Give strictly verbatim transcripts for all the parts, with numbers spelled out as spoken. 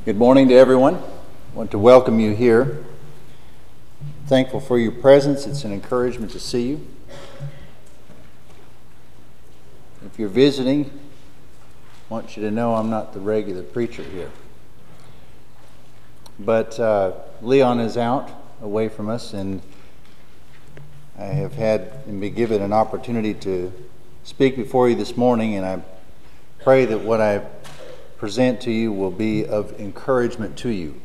Good morning to everyone. I want to welcome you here. Thankful for your presence. It's an encouragement to see you. If you're visiting, I want you to know I'm not the regular preacher here. But uh, Leon is out, away from us, and I have had and been given an opportunity to speak before you this morning, and I pray that what I present to you will be of encouragement to you.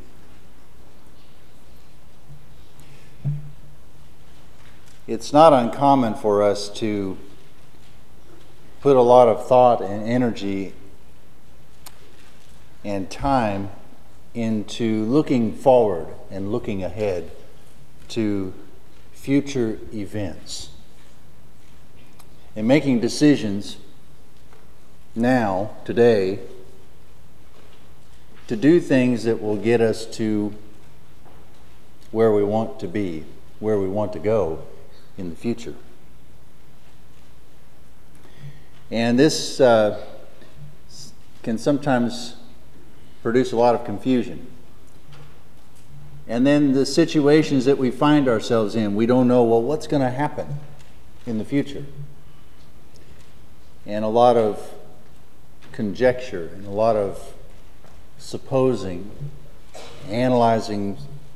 It's not uncommon for us to put a lot of thought and energy and time into looking forward and looking ahead to future events and making decisions now, today, to do things that will get us to where we want to be, where we want to go in the future. And this uh, can sometimes produce a lot of confusion. And then the situations that we find ourselves in, we don't know, well, what's going to happen in the future? And a lot of conjecture and a lot of supposing, analyzing.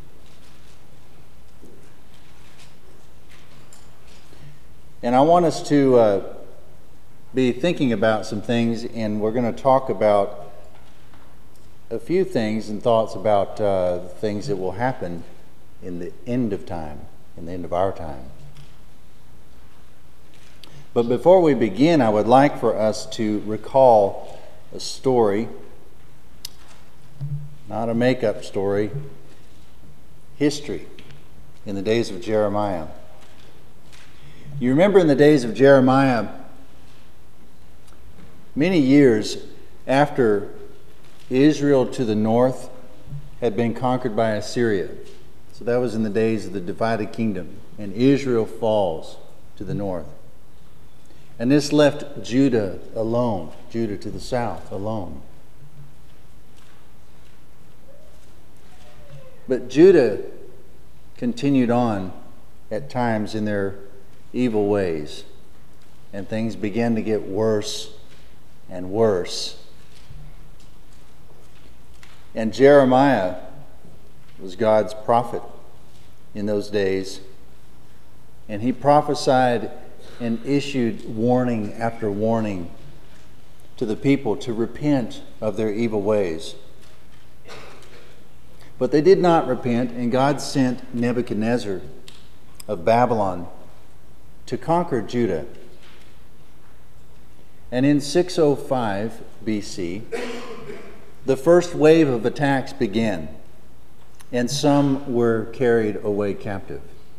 And I want us to uh, be thinking about some things, and we're going to talk about a few things and thoughts about uh, things that will happen in the end of time, in the end of our time. But before we begin, I would like for us to recall a story. Not a make-up story, history in the days of Jeremiah. You remember in the days of Jeremiah, many years after Israel to the north had been conquered by Assyria. So that was in the days of the divided kingdom, and Israel falls to the north. And this left Judah alone, Judah to the south alone. But Judah continued on at times in their evil ways, and things began to get worse and worse. And Jeremiah was God's prophet in those days, and he prophesied and issued warning after warning to the people to repent of their evil ways. But they did not repent, and God sent Nebuchadnezzar of Babylon to conquer Judah. And in six oh five B C, the first wave of attacks began, and some were carried away captive.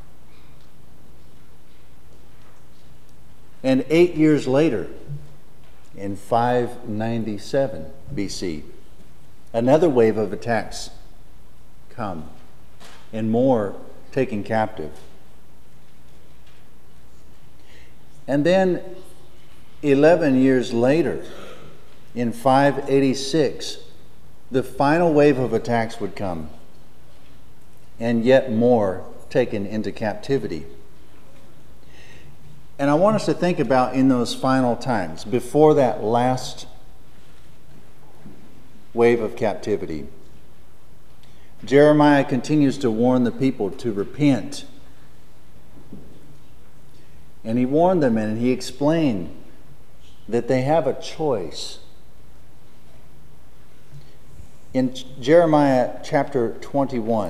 And eight years later, in five ninety-seven B C, another wave of attacks come, and more taken captive. And then eleven years later, in five eighty-six, the final wave of attacks would come, and yet more taken into captivity. And I want us to think about in those final times, before that last wave of captivity, Jeremiah continues to warn the people to repent. And he warned them and he explained that they have a choice. In Jeremiah chapter twenty-one,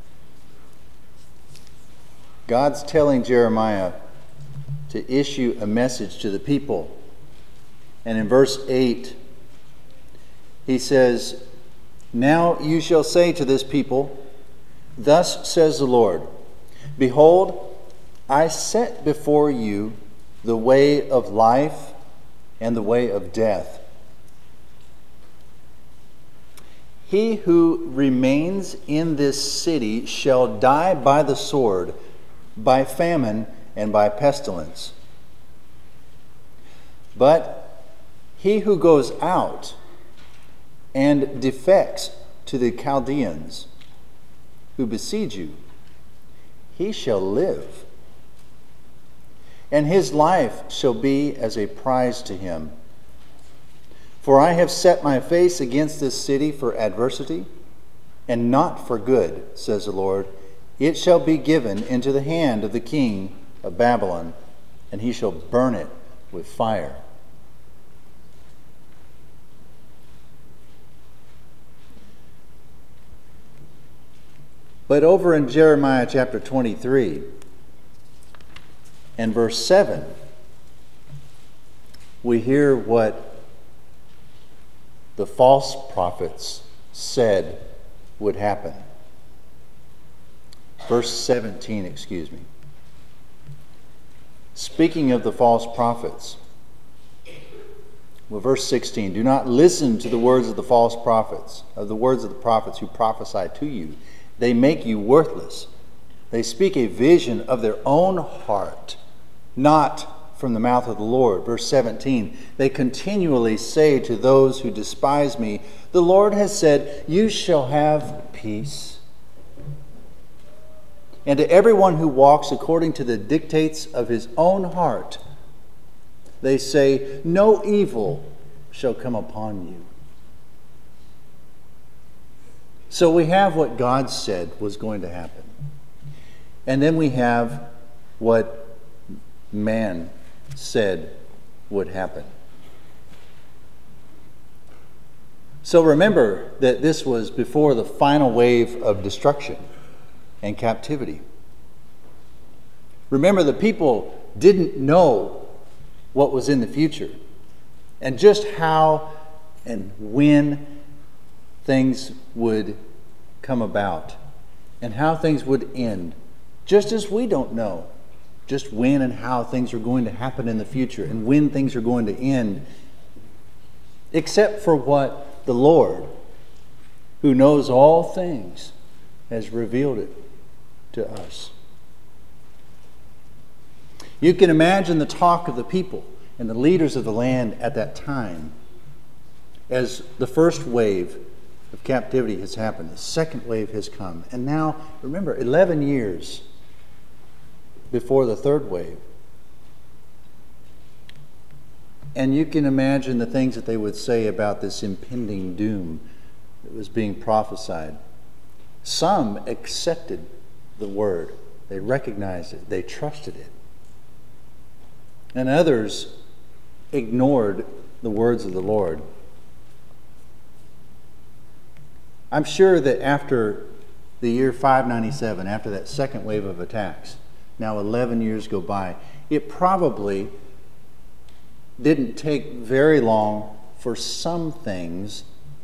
God's telling Jeremiah to issue a message to the people. And in verse eight, he says, "Now you shall say to this people, thus says the Lord, behold, I set before you the way of life and the way of death. He who remains in this city shall die by the sword, by famine, and by pestilence. But he who goes out and defects to the Chaldeans who besiege you, he shall live, and his life shall be as a prize to him. For I have set my face against this city for adversity, and not for good, says the Lord. It shall be given into the hand of the king of Babylon, and he shall burn it with fire. But over in Jeremiah chapter twenty-three and verse seven, we hear what the false prophets said would happen. Verse seventeen, excuse me. Speaking of the false prophets, well, verse sixteen, do not listen to the words of the false prophets, of the words of the prophets who prophesy to you. They make you worthless. They speak a vision of their own heart, not from the mouth of the Lord. Verse seventeen, they continually say to those who despise me, the Lord has said, you shall have peace. And to everyone who walks according to the dictates of his own heart, they say, no evil shall come upon you. So we have what God said was going to happen. And then we have what man said would happen. So remember that this was before the final wave of destruction and captivity. Remember, the people didn't know what was in the future and just how and when things would come about and how things would end, just as we don't know just when and how things are going to happen in the future and when things are going to end, except for what the Lord, who knows all things, has revealed it to us. You can imagine the talk of the people and the leaders of the land at that time as the first wave of captivity has happened. The second wave has come. And now, remember, eleven years before the third wave. And you can imagine the things that they would say about this impending doom that was being prophesied. Some accepted the word. They recognized it. They trusted it. And others ignored the words of the Lord. I'm sure that after the year five ninety-seven, after that second wave of attacks, now eleven years go by, it probably didn't take very long for some things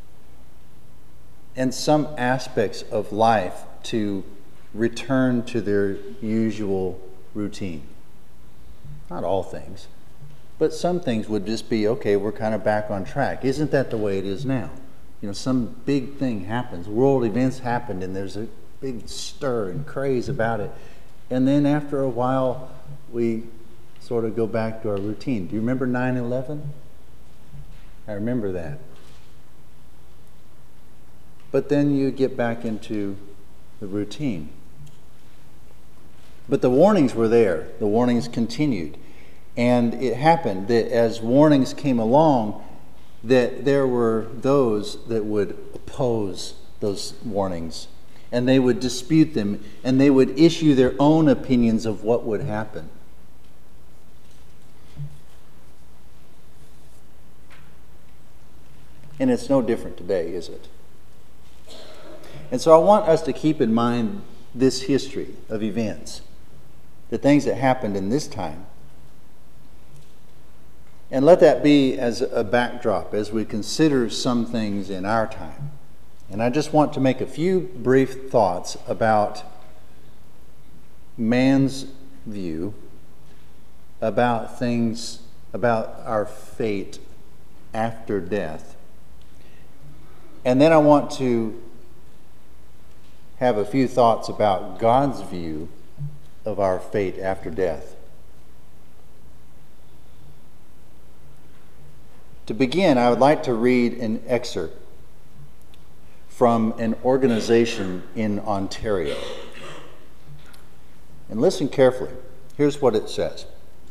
and some aspects of life to return to their usual routine. Not all things, but some things would just be, okay, we're kind of back on track. Isn't that the way it is now? You know, some big thing happens, world events happened, and there's a big stir and craze about it. And then after a while, we sort of go back to our routine. Do you remember nine eleven? I remember that. But then you get back into the routine. But the warnings were there. The warnings continued. And it happened that as warnings came along, that there were those that would oppose those warnings. And they would dispute them. And they would issue their own opinions of what would happen. And it's no different today, is it? And so I want us to keep in mind this history of events, the things that happened in this time. And let that be as a backdrop as we consider some things in our time. And I just want to make a few brief thoughts about man's view, about things, about our fate after death. And then I want to have a few thoughts about God's view of our fate after death. To begin, I would like to read an excerpt from an organization in Ontario. And listen carefully. Here's what it says.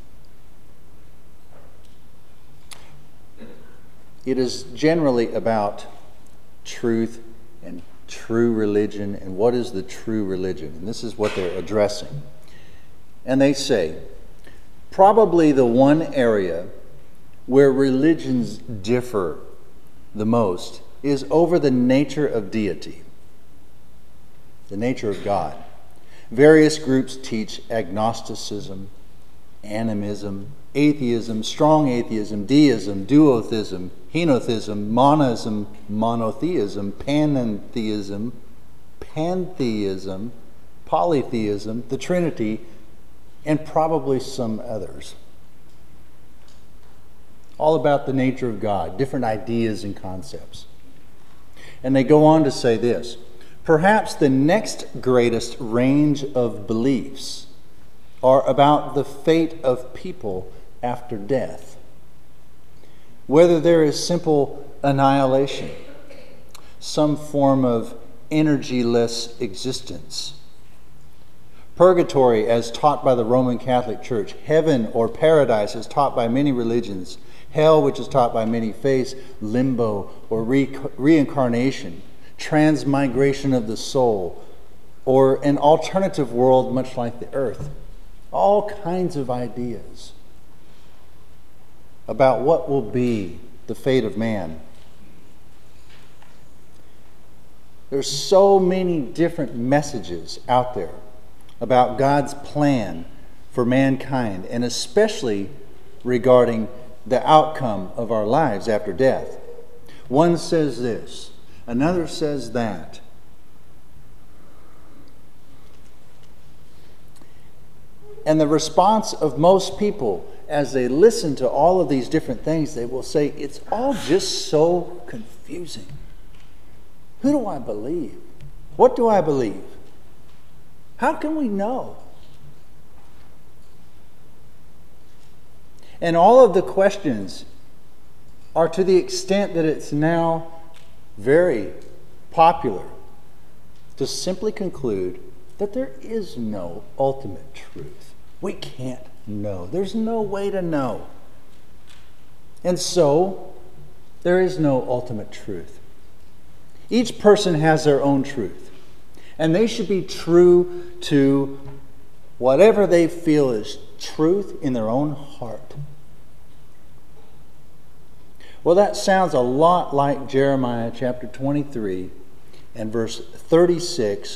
It is generally about truth and true religion and what is the true religion. And this is what they're addressing. And they say, probably the one area where religions differ the most is over the nature of deity, the nature of God. Various groups teach agnosticism, animism, atheism, strong atheism, deism, duotheism, henotheism, monism, monotheism, panentheism, pantheism, polytheism, the Trinity, and probably some others. All about the nature of God, different ideas and concepts. And they go on to say this, perhaps the next greatest range of beliefs are about the fate of people after death. Whether there is simple annihilation, some form of energyless existence, purgatory as taught by the Roman Catholic Church, heaven or paradise as taught by many religions, hell which is taught by many faiths, limbo or re- reincarnation, transmigration of the soul, or an alternative world much like the earth. All kinds of ideas about what will be the fate of man. There's so many different messages out there about God's plan for mankind, and especially regarding the outcome of our lives after death. One says this, another says that. And the response of most people as they listen to all of these different things, they will say, it's all just so confusing. Who do I believe? What do I believe? How can we know? And all of the questions are to the extent that it's now very popular to simply conclude that there is no ultimate truth. We can't know. There's no way to know. And so, there is no ultimate truth. Each person has their own truth. And they should be true to whatever they feel is truth in their own heart. Well, that sounds a lot like Jeremiah chapter twenty-three and verse thirty-six,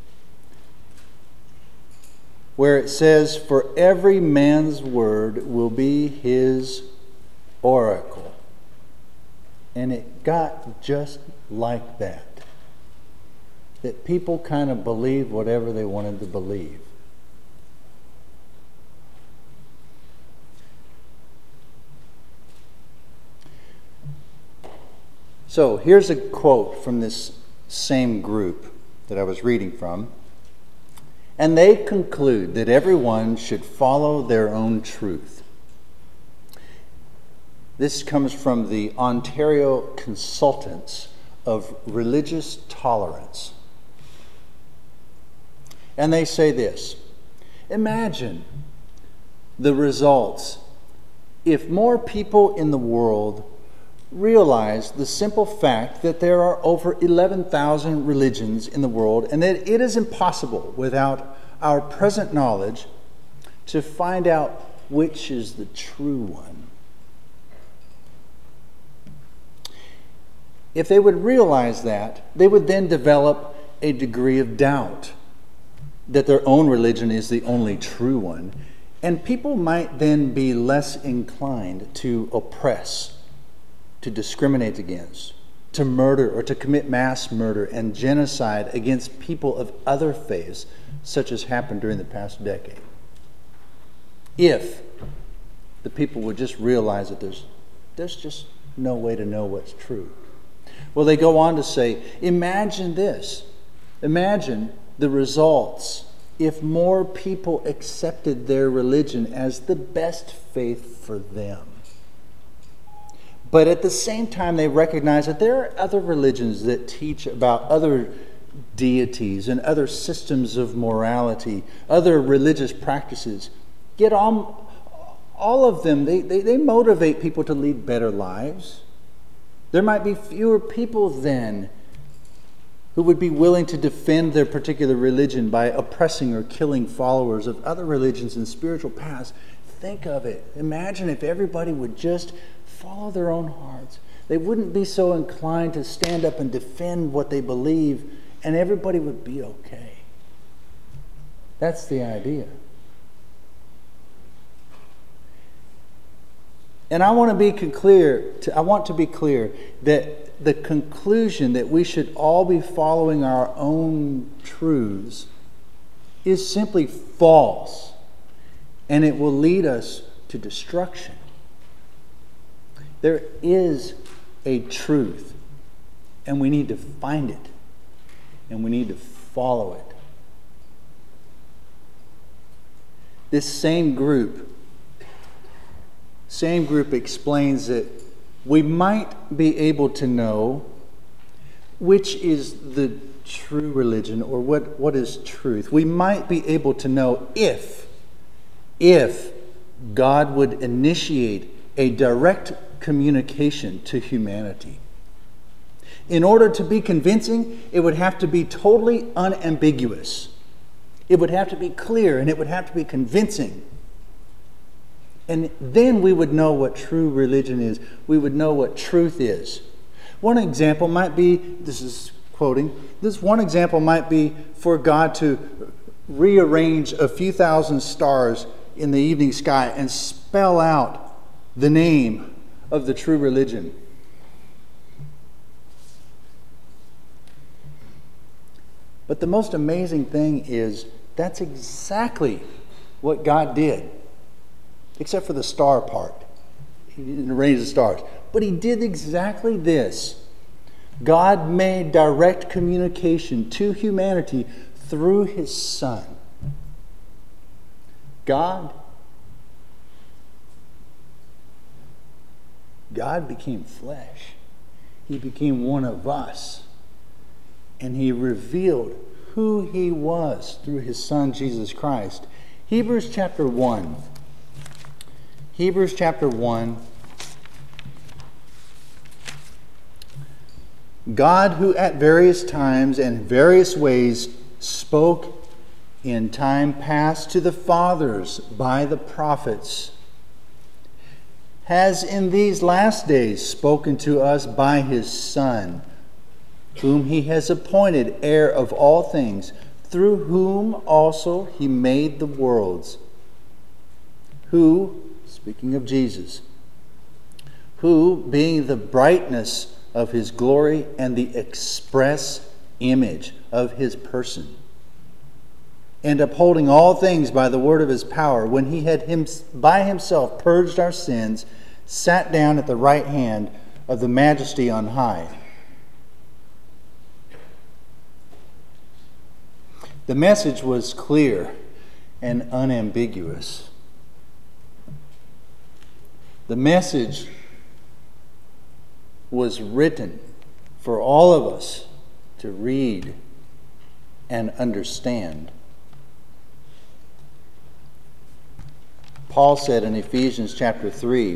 where it says, for every man's word will be his oracle. And it got just like that. That people kind of believed whatever they wanted to believe. So here's a quote from this same group that I was reading from. And they conclude that everyone should follow their own truth. This comes from the Ontario Consultants of Religious Tolerance. And they say this, imagine the results if more people in the world realize the simple fact that there are over eleven thousand religions in the world and that it is impossible without our present knowledge to find out which is the true one. If they would realize that, they would then develop a degree of doubt that their own religion is the only true one, and people might then be less inclined to oppress, to discriminate against, to murder or to commit mass murder and genocide against people of other faiths, such as happened during the past decade. If the people would just realize that there's, there's just no way to know what's true. Well, they go on to say, imagine this. Imagine the results if more people accepted their religion as the best faith for them. But at the same time, they recognize that there are other religions that teach about other deities and other systems of morality, other religious practices. Yet all, all of them, they, they, they motivate people to lead better lives. There might be fewer people then who would be willing to defend their particular religion by oppressing or killing followers of other religions and spiritual paths. Think of it. Imagine if everybody would just follow their own hearts. They wouldn't be so inclined to stand up and defend what they believe, and everybody would be okay. That's the idea. And I want to be clear, I want to be clear that the conclusion that we should all be following our own truths is simply false, and it will lead us to destruction. There is a truth, and we need to find it, and we need to follow it. This same group, same group explains that we might be able to know which is the true religion, or what, what is truth. We might be able to know if, if God would initiate a direct communication to humanity. In order to be convincing, it would have to be totally unambiguous. It would have to be clear, and it would have to be convincing. And then we would know what true religion is. We would know what truth is. One example might be, this is quoting, this one example might be for God to rearrange a few thousand stars in the evening sky and spell out the name of the true religion. But the most amazing thing is that's exactly what God did. Except for the star part. He didn't arrange the stars. But he did exactly this. God made direct communication to humanity through his Son. God, God became flesh. He became one of us. And he revealed who he was through his Son, Jesus Christ. Hebrews chapter one. Hebrews chapter one. God, who at various times and various ways spoke in time past to the fathers by the prophets, has in these last days spoken to us by his Son, whom he has appointed heir of all things, through whom also he made the worlds, who, speaking of Jesus, who, being the brightness of his glory and the express image of his person, and upholding all things by the word of his power, when he had him, by himself purged our sins, sat down at the right hand of the majesty on high. The message was clear and unambiguous. The message was written for all of us to read and understand. Paul said in Ephesians chapter three,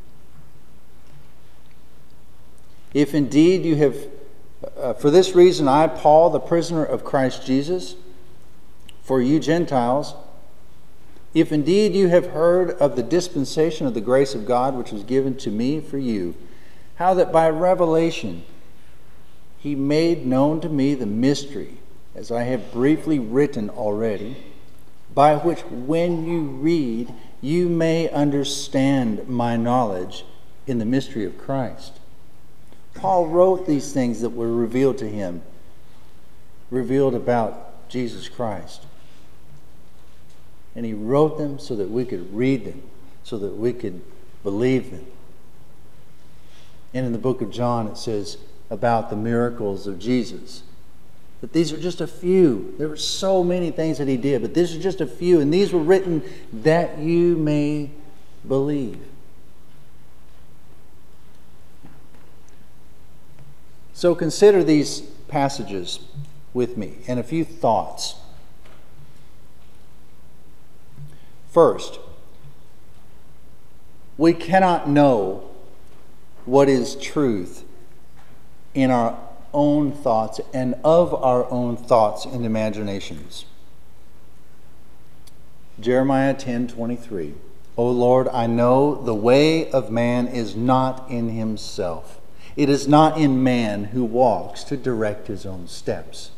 if indeed you have, uh, for this reason I, Paul, the prisoner of Christ Jesus, for you Gentiles, if indeed you have heard of the dispensation of the grace of God which was given to me for you, how that by revelation he made known to me the mystery, as I have briefly written already, by which when you read, you may understand my knowledge in the mystery of Christ. Paul wrote these things that were revealed to him, revealed about Jesus Christ. And he wrote them so that we could read them, so that we could believe them. And in the book of John it says about the miracles of Jesus. But these are just a few. There were so many things that he did, but these are just a few. And these were written that you may believe. So consider these passages with me and a few thoughts. First, we cannot know what is truth in our own thoughts and of our own thoughts and imaginations. Jeremiah ten twenty-three. O Lord, I know the way of man is not in himself. It is not in man who walks to direct his own steps.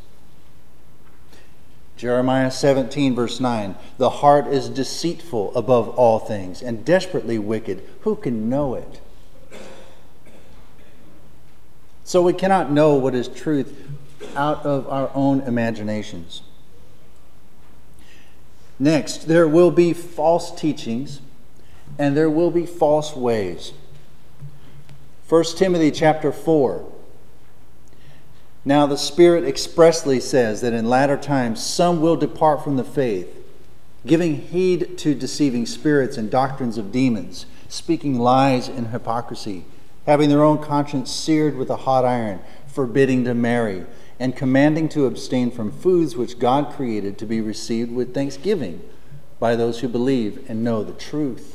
Jeremiah seventeen verse nine. The heart is deceitful above all things and desperately wicked. Who can know it? So we cannot know what is truth out of our own imaginations. Next, there will be false teachings and there will be false ways. First Timothy chapter four. Now the Spirit expressly says that in latter times some will depart from the faith, giving heed to deceiving spirits and doctrines of demons, speaking lies and hypocrisy, having their own conscience seared with a hot iron, forbidding to marry, and commanding to abstain from foods which God created to be received with thanksgiving by those who believe and know the truth.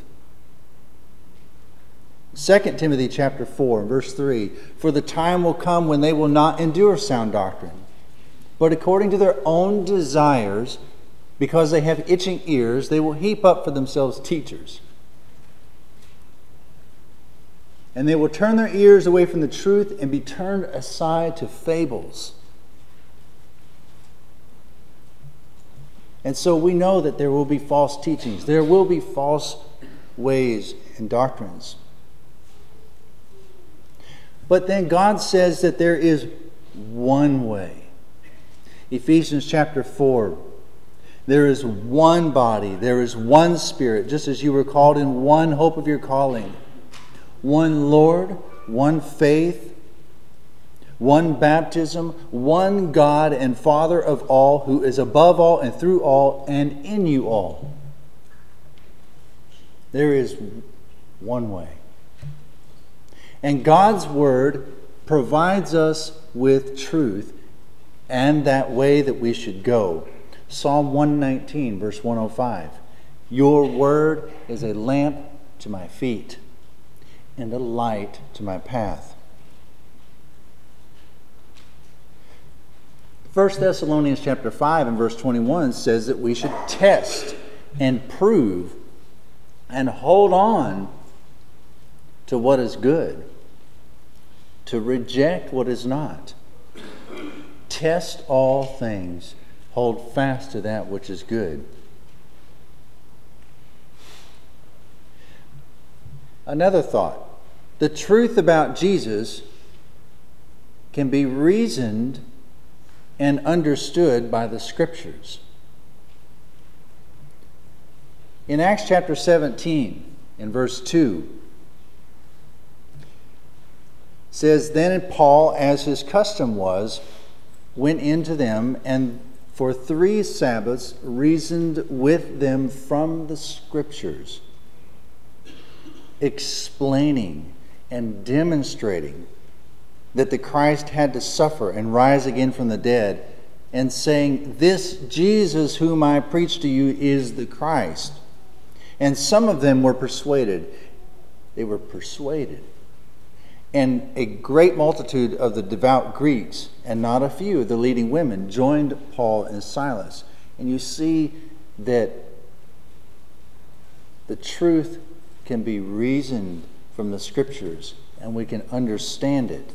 Second Timothy chapter four, verse three. For the time will come when they will not endure sound doctrine, but according to their own desires, because they have itching ears, they will heap up for themselves teachers. And they will turn their ears away from the truth and be turned aside to fables. And so we know that there will be false teachings. There will be false ways and doctrines. But then God says that there is one way. Ephesians chapter four. There is one body. There is one Spirit, just as you were called in one hope of your calling. One Lord, one faith, one baptism, one God and Father of all, who is above all and through all and in you all. There is one way. And God's Word provides us with truth and that way that we should go. Psalm one nineteen, verse one oh five. Your Word is a lamp to my feet and a light to my path. First Thessalonians chapter five and verse twenty-one says that we should test and prove and hold on to what is good, to reject what is not. Test all things, hold fast to that which is good. Another thought. The truth about Jesus can be reasoned and understood by the Scriptures. In Acts chapter seventeen, in verse two, says, Then Paul, as his custom was, went in to them, and for three Sabbaths reasoned with them from the Scriptures, explaining and demonstrating that the Christ had to suffer and rise again from the dead, and saying, This Jesus whom I preach to you is the Christ. And some of them were persuaded. They were persuaded. And a great multitude of the devout Greeks, and not a few of the leading women, joined Paul and Silas. And you see that the truth can be reasoned from the Scriptures, and we can understand it.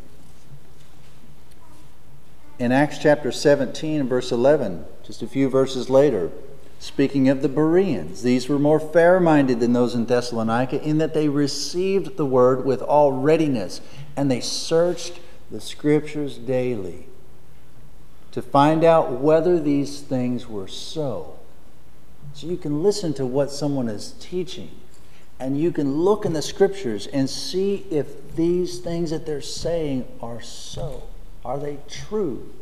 In Acts chapter seventeen and verse eleven, just a few verses later, speaking of the Bereans, these were more fair-minded than those in Thessalonica, in that they received the word with all readiness, and they searched the Scriptures daily to find out whether these things were so. So you can listen to what someone is teaching, and you can look in the Scriptures and see if these things that they're saying are so. Are they true?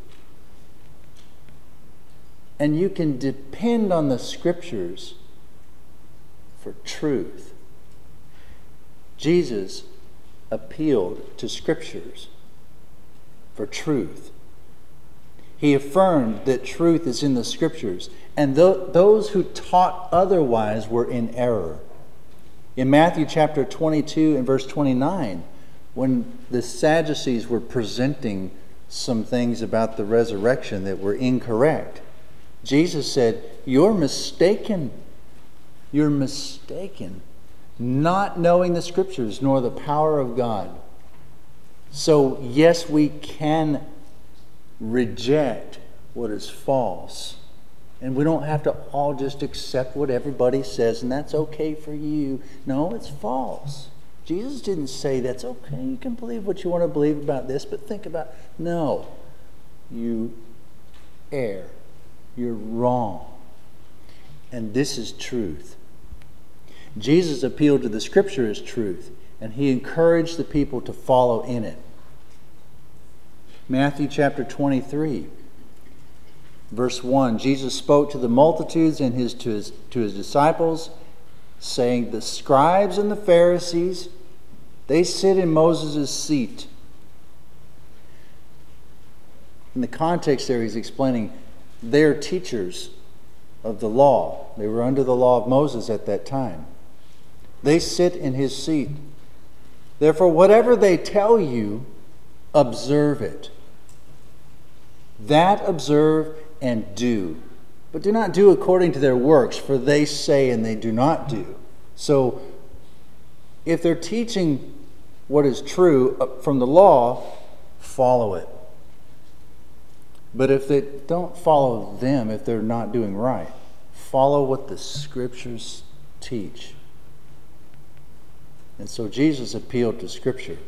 And you can depend on the Scriptures for truth. Jesus appealed to Scriptures for truth. He affirmed that truth is in the Scriptures, and th- those who taught otherwise were in error. In Matthew chapter twenty-two and verse twenty-nine, when the Sadducees were presenting some things about the resurrection that were incorrect, Jesus said, "You're mistaken. You're mistaken, not knowing the Scriptures nor the power of God." So, yes, we can reject what is false. And we don't have to all just accept what everybody says, and that's okay for you. No, it's false. Jesus didn't say that's okay. You can believe what you want to believe about this, but think about, no, you err. You're wrong. And this is truth. Jesus appealed to the Scripture as truth, and he encouraged the people to follow in it. Matthew chapter twenty-three, verse one, Jesus spoke to the multitudes and his to, his to his disciples, saying, "The scribes and the Pharisees, they sit in Moses' seat." In the context there, he's explaining they're teachers of the law. They were under the law of Moses at that time. They sit in his seat. Therefore, whatever they tell you, observe it. That observe and do. But do not do according to their works, for they say and they do not do. So, if they're teaching what is true from the law, follow it. But if they don't follow them, if they're not doing right, follow what the Scriptures teach. And so Jesus appealed to Scripture.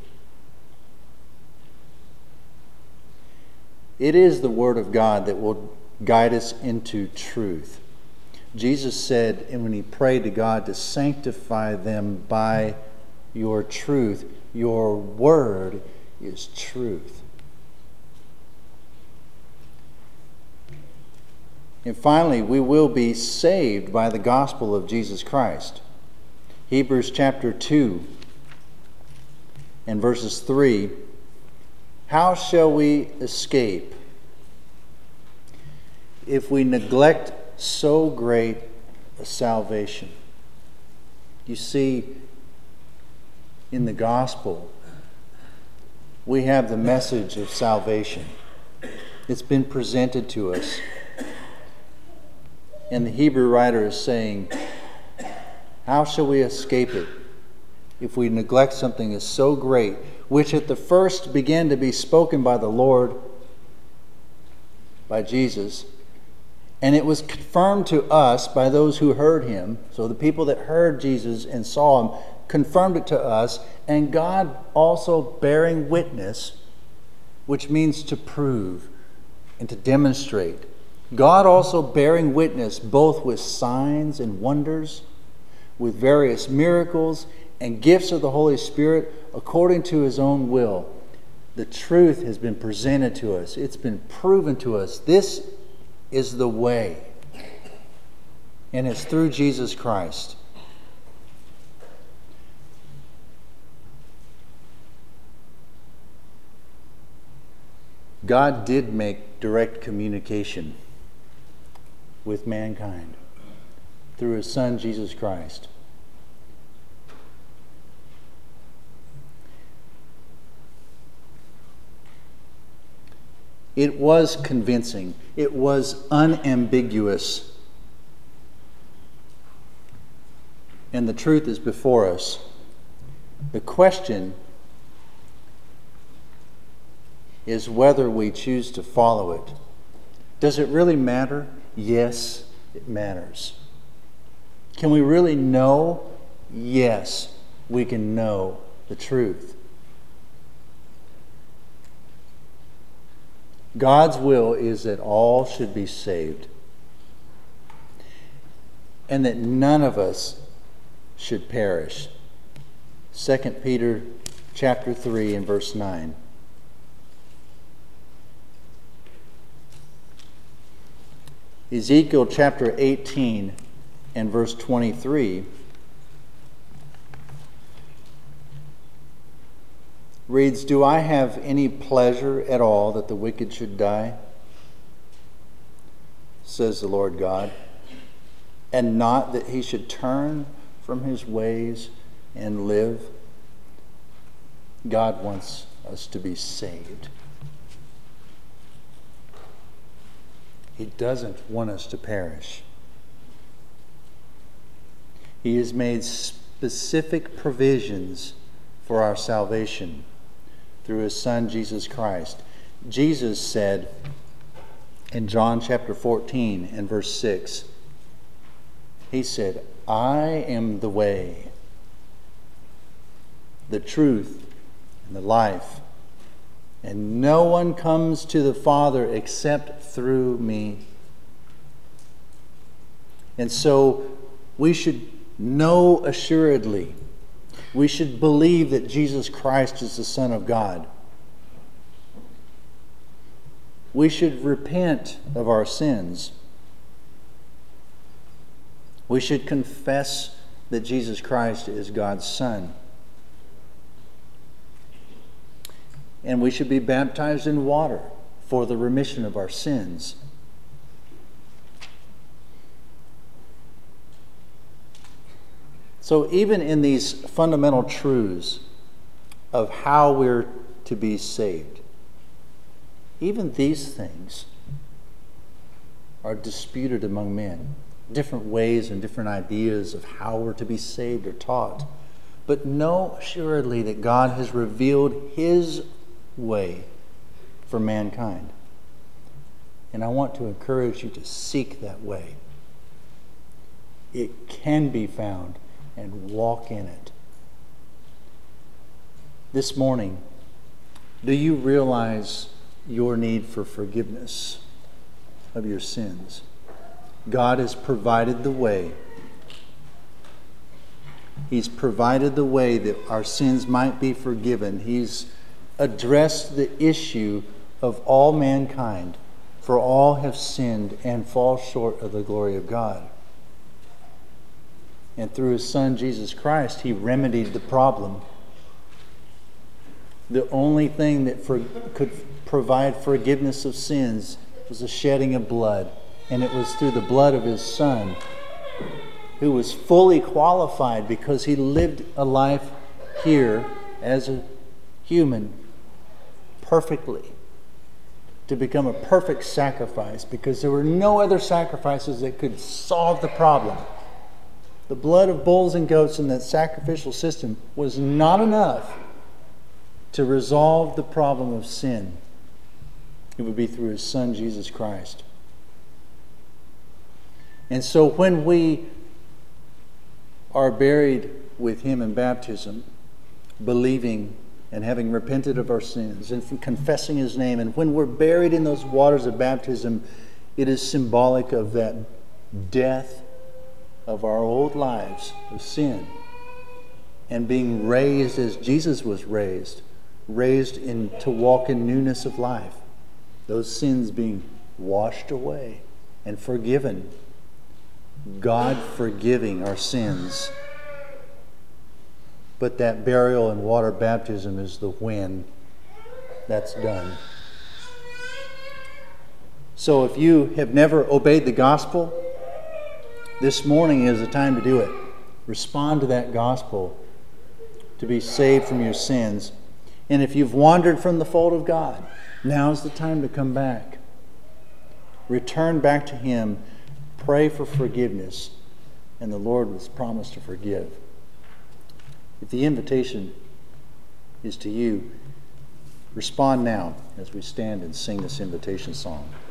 It is the Word of God that will guide us into truth. Jesus said, and when he prayed to God to sanctify them by your truth, your word is truth. And finally, we will be saved by the gospel of Jesus Christ. Hebrews chapter two and verses three. How shall we escape if we neglect so great a salvation? You see, in the gospel, we have the message of salvation. It's been presented to us. And the Hebrew writer is saying, how shall we escape it if we neglect something as so great, which at the first began to be spoken by the Lord, by Jesus, and it was confirmed to us by those who heard him. So the people that heard Jesus and saw him confirmed it to us, and God also bearing witness, which means to prove and to demonstrate. God also bearing witness both with signs and wonders, with various miracles and gifts of the Holy Spirit according to his own will. The truth has been presented to us. It's been proven to us. This is the way. And it's through Jesus Christ. God did make direct communication with mankind through his Son, Jesus Christ. It was convincing. It was unambiguous. And the truth is before us. The question is whether we choose to follow it. Does it really matter? Yes, it matters. Can we really know? Yes, we can know the truth. God's will is that all should be saved, and that none of us should perish. Second Peter chapter three and verse nine. Ezekiel chapter eighteen and verse twenty-three. reads, "Do I have any pleasure at all that the wicked should die? Says the Lord God, and not that he should turn from his ways and live." God wants us to be saved. He doesn't want us to perish. He has made specific provisions for our salvation through his Son, Jesus Christ. Jesus said in John chapter fourteen and verse six, he said, "I am the way, the truth, and the life, and no one comes to the Father except through me." And so we should know assuredly, we should believe that Jesus Christ is the Son of God. We should repent of our sins. We should confess that Jesus Christ is God's Son. And we should be baptized in water for the remission of our sins. So even in these fundamental truths of how we're to be saved, even these things are disputed among men. Different ways and different ideas of how we're to be saved are taught. But know assuredly that God has revealed his way for mankind. And I want to encourage you to seek that way. It can be found, and walk in it. This morning, do you realize your need for forgiveness of your sins? God has provided the way. He's provided the way that our sins might be forgiven. He's addressed the issue of all mankind, for all have sinned and fall short of the glory of God. And through his Son, Jesus Christ, he remedied the problem. The only thing that for, could provide forgiveness of sins was the shedding of blood. And it was through the blood of his Son, who was fully qualified because he lived a life here as a human perfectly, to become a perfect sacrifice, because there were no other sacrifices that could solve the problem. The blood of bulls and goats in that sacrificial system was not enough to resolve the problem of sin. It would be through his Son, Jesus Christ. And so when we are buried with him in baptism, believing and having repented of our sins and confessing his name, and when we're buried in those waters of baptism, it is symbolic of that death of our old lives of sin, and being raised as Jesus was raised, raised in to walk in newness of life. Those sins being washed away and forgiven. God forgiving our sins. But that burial and water baptism is the when that's done. So if you have never obeyed the gospel, this morning is the time to do it. Respond to that gospel to be saved from your sins. And if you've wandered from the fold of God, now's the time to come back. Return back to him. Pray for forgiveness. And the Lord has promised to forgive. If the invitation is to you, respond now as we stand and sing this invitation song.